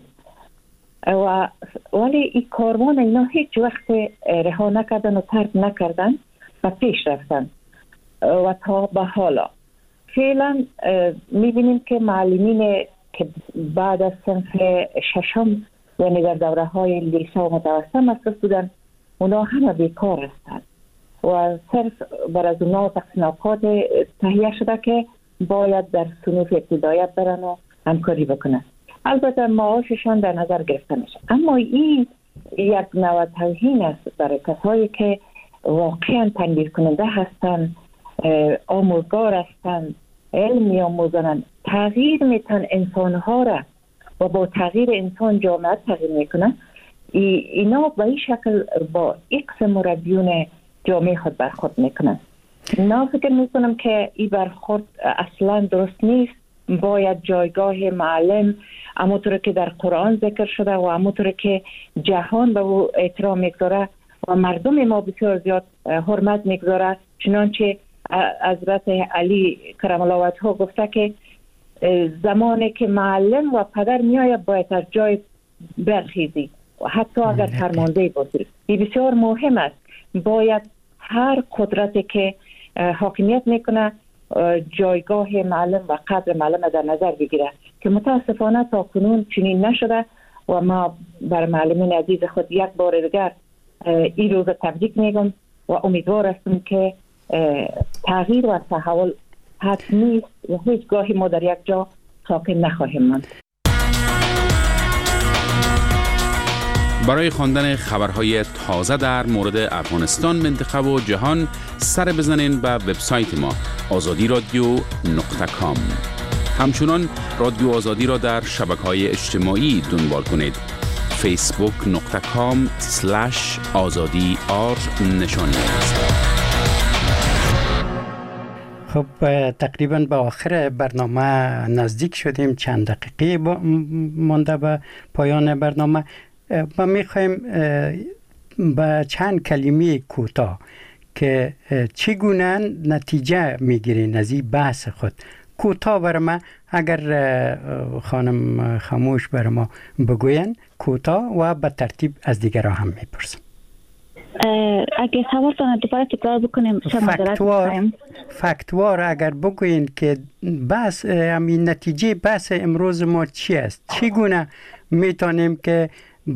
و ولی این کاروان اینا هیچ وقت رها نکردن و ترک نکردن و پیش رفتن و تا به حالا فعلا میبینیم که معلمین که بعد از صنف ششم یعنی در دوره های لیسه و متوسطه مصرف بودن، اونا همه بیکار هستند و صرف بر از اونا تقسیمات تهیه شده که باید در صنوف ابتداییت برن و همکاری بکنن. البته معاششان در نظر گرفته میشه، اما این یک نوع توهین است برای کسایی که واقعا تنبیه کننده هستند، آموزگار هستند، علم می‌آموزند، تغییر میتن انسانها را و با تغییر انسان جامعه تغییر میکنن. ای اینا به این شکل با ایکس مربیون جامعه خود برخورد میکنن. نه فکر میکنم که این برخورد اصلا درست نیست. باید جایگاه معلم همونطور که در قرآن ذکر شده و همونطور که جهان به او احترام میگذاره و مردم ما بسیار زیاد حرمت میگذاره، چنانچه حضرت علی کرم الله وجهه گفته که زمانی که معلم و پدر میآید باید از جای برخیزی و حتی اگر فرمانده باشی. این بسیار مهم است. باید هر قدرتی که حاکمیت میکنه جایگاه معلم و قدر معلم در نظر بگیره که متاسفانه تا کنون چنین نشده و ما بر معلمین عزیز خود یک بار دیگر این روز تبریک میگم و امیدوار هستم که تغییر و تحول حتمی است و هیچگاهی ما در یک جا ساکن نخواهیم ماند. برای خواندن خبرهای تازه در مورد افغانستان، منطقه و جهان سر بزنین به وبسایت ما آزادی رادیو نقطه کام. همچنان رادیو آزادی را در شبکه‌های اجتماعی دنبال کنید. فیسبوک نقطه کام سلش آزادی آر نشانی است. خب تقریبا به آخر برنامه نزدیک شدیم، چند دقیقه مانده به پایان برنامه. ما میخوایم به چند کلمه کوتاه که چگونه نتیجه میگیرین از این بحث خود کوتاه بر ما اگر خانم خاموش بر ما بگوین کوتاه و به ترتیب از دیگران هم میپرسم. اگه سوالتان دوباره تکرار بکنیم فکتوار فکتوار اگر بگوین که بس همین نتیجه بس امروز ما چی است، چگونه میتونیم که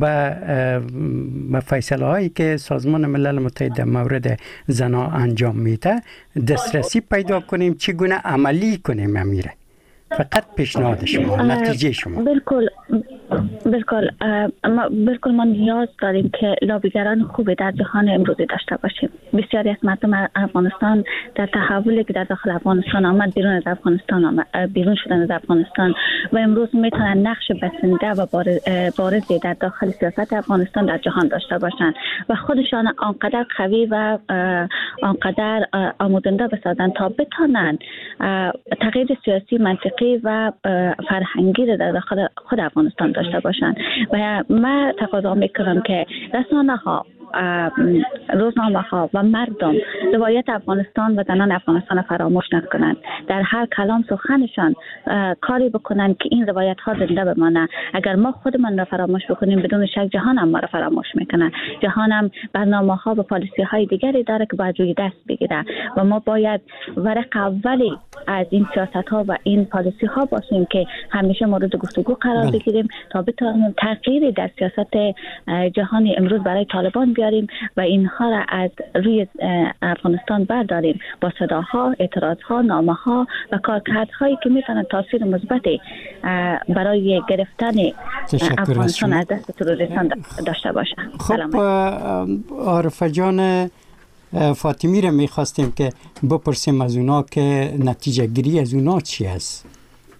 با فیصله هایی که سازمان ملل متحد در مورد زنان انجام میده دسترسی پیدا کنیم، چگونه عملی کنیم امیره؟ فقط پیشنهاد شما، نتیجه شما. بالکل بالکل ما بالکل ما نیاز داریم که لابیگران خوبی در جهان امروزی داشته باشیم. بسیاری از مردم افغانستان در تحولی که در داخل افغانستان آمد، بیرون از افغانستان آمد، بیرون شدن از افغانستان و امروز میتونن نقش بسنده و بارزی در داخل سیاست افغانستان در جهان داشته باشند و خودشان آنقدر قوی و آنقدر آموزنده بسازند تا بتونن تغییر سیاسی منطقی و فرهنگی را در داخل خود افغانستان داشته باشند. و من تقاضا میکنم که رسانه ها، روزنامه ها و مردم روایت افغانستان و زنان افغانستان فراموش نکنند. در هر کلام سخنشان کاری بکنند که این روایت ها زنده بمانه. اگر ما خودمان را فراموش بکنیم بدون شک جهان هم ما را فراموش میکنه. جهان هم برنامه ها و پالیسی های دیگری داره که باید روی دست بگیره و ما باید ورق اولی از این سیاست ها و این پالیسی ها باشیم که همیشه مورد گفتگو قرار بگیریم تا بتوانیم تغییری در سیاست جهانی امروز برای طالبان بیاریم و اینها را از روی افغانستان برداریم با صداها، اعتراضها، نامه‌ها و کارکردهایی که میتونه تاثیر مثبتی برای گرفتن افغانستان از دست تروریستان داشته باشه. خب عارفه جان فاطمی را میخواستیم که بپرسیم از اونا که نتیجه گیری از اونا چی است؟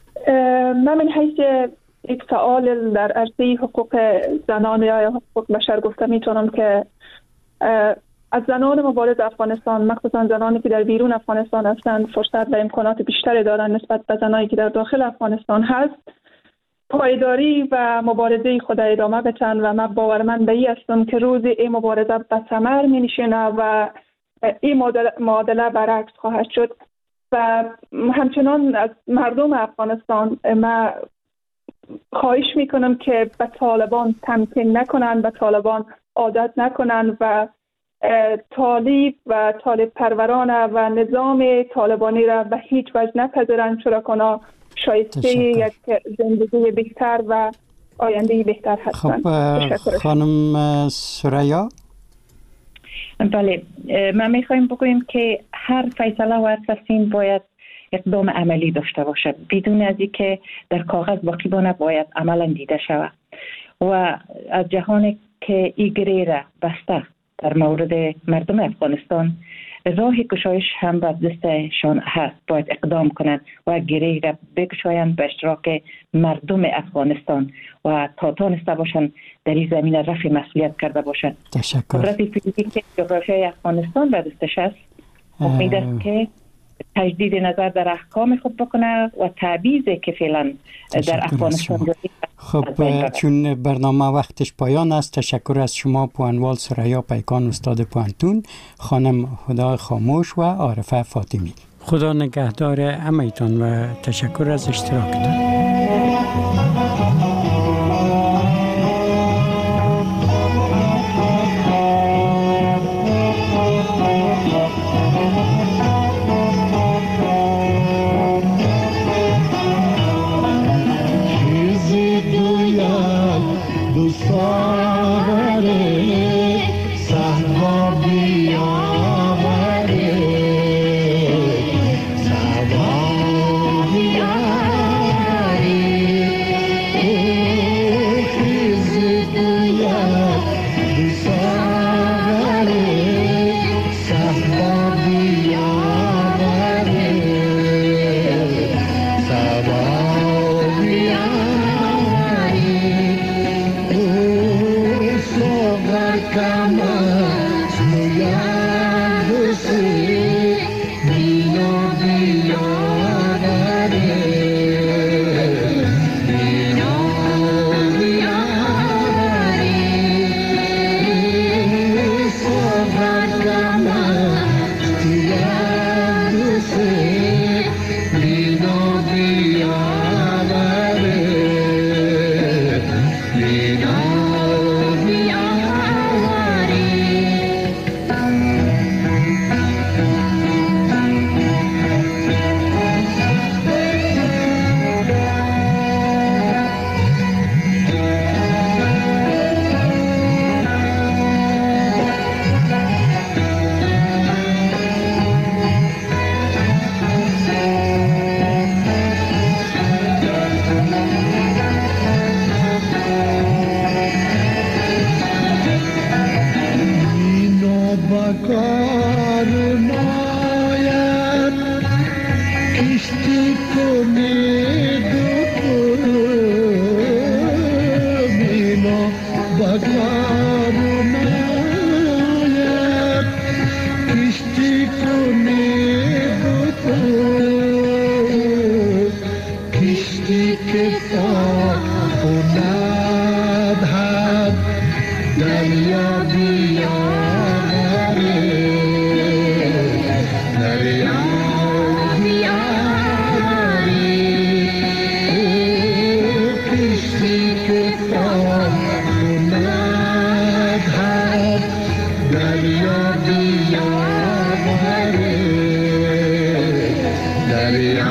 من من حیث یک فعال در عرصه حقوق زنان یا حقوق بشر گفته میتونم که از زنان مبارز افغانستان، مخصوصا زنانی که در بیرون افغانستان هستند، فرصت و امکانات بیشتری دارند نسبت به زنانی که در داخل افغانستان هست. پایداری و مبارزه خود ادامه بدن و من باورمند به این هستم که روز این مبارزه به ثمر می نشینه و این معادله برعکس خواهد شد. و همچنان از مردم افغانستان من خواهش میکنم که به طالبان تمکین نکنن، به طالبان عادت نکنن و طالب و طالب پروران و نظام طالبانی را به هیچ وجه نپذیرند، چرا کنا شایسته یک زندگی بهتر و آینده بهتر هستند. خب خانم سریا. بله، ما میخوایم بگوییم که هر فیصله و هر تصمیم باید اقدام عملی داشته باشد، بدون از اینکه در کاغذ باقی بانه باید عملا دیده شود و از جهانی که این گره را بسته در مورد مردم افغانستان راه کشایش هم به دستشان هست، باید اقدام کنند و گره را بکشایند به اشتراک مردم افغانستان و تا تانسته باشند در این زمینه رفع مسئولیت کرده باشند. تشکر. قدرت فیزیکی جغرافیای افغانستان به دستش است، امید است که تجدید نظر در احکام خود بکنه و تعویضی که فعلا در افغانستان دارید. خب چون برنامه وقتش پایان است، تشکر از شما پوانوال سریا پیکان استاد پوانتون، خانم خدا خاموش و عارفه فاطمی. خدا نگهدار همه‌تان و تشکر از اشتراکتان. Sabah بکار ناید کشتی کنید مینا بکار ناید کشتی کنید کشتی که پاک کند حد دریا بیاوره دریا بیاوره کشتی که پاک کند حد دریا بیاوره دریا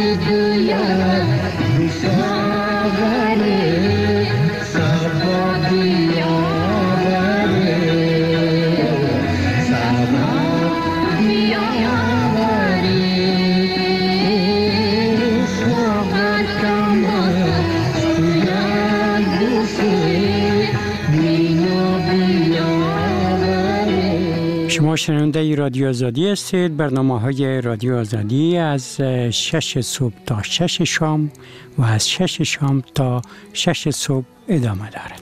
Sabah شما شنونده رادیو آزادی هستید. برنامه های رادیو آزادی از شش صبح تا شش شام و از شش شام تا شش صبح ادامه دارد.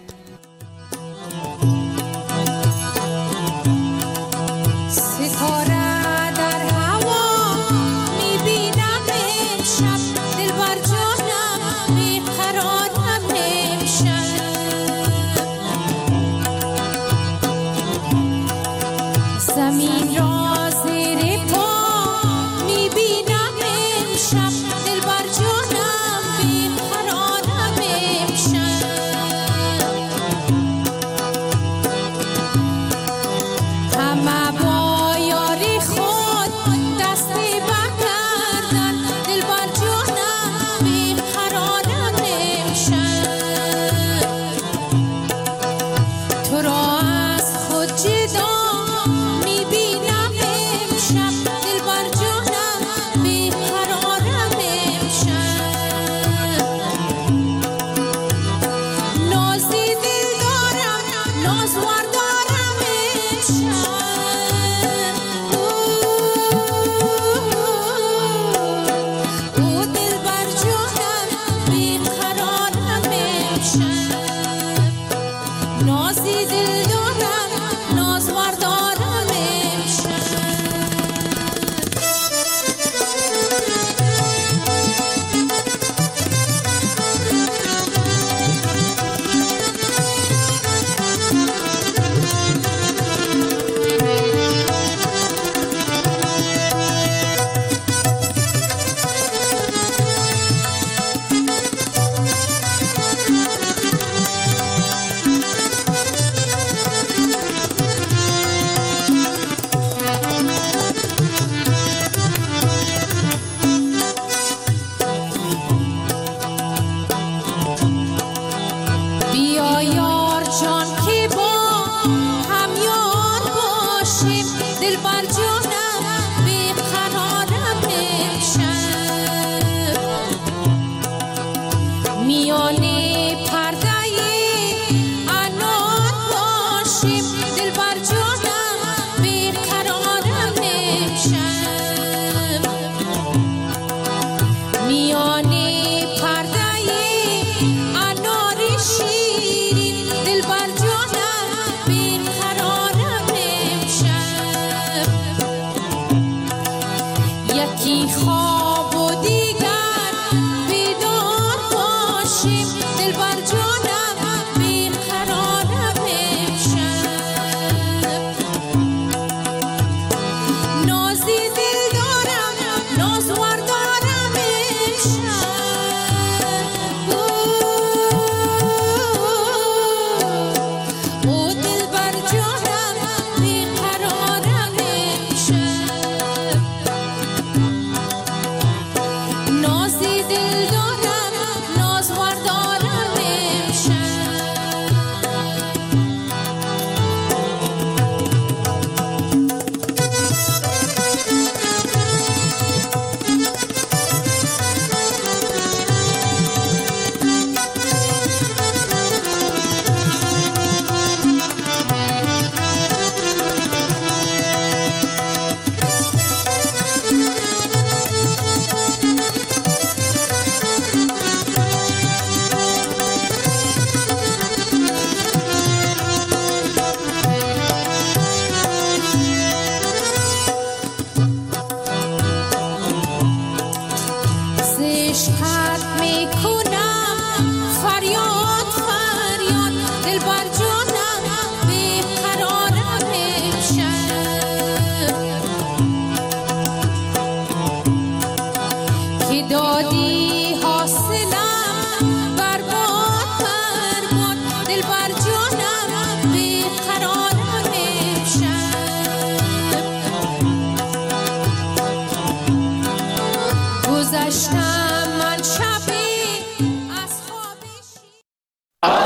عشقت میکنم فریاد فریاد دل بر جان